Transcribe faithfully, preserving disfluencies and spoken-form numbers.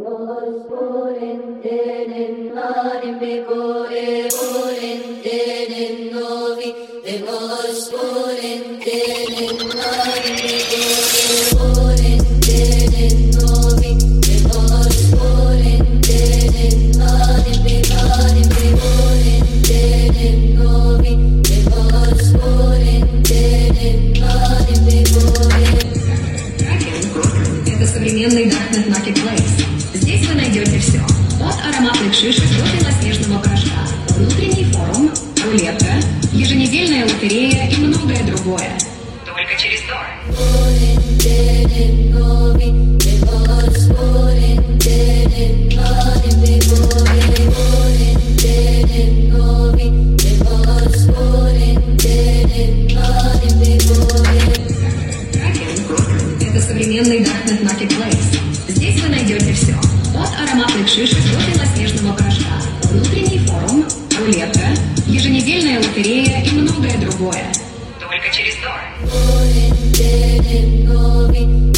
Это современный Darknet Marketplace. Здесь вы найдете все. От ароматных шишек до белоснежного порошка. Внутренний форум, рулетка, еженедельная лотерея и многое другое. Только через Tor. Это современный Darknet Marketplace. Здесь вы найдете все. От ароматных шишек до белоснежного порошка. Внутренний форум, рулетка, еженедельная лотерея и многое другое. Только через Tor.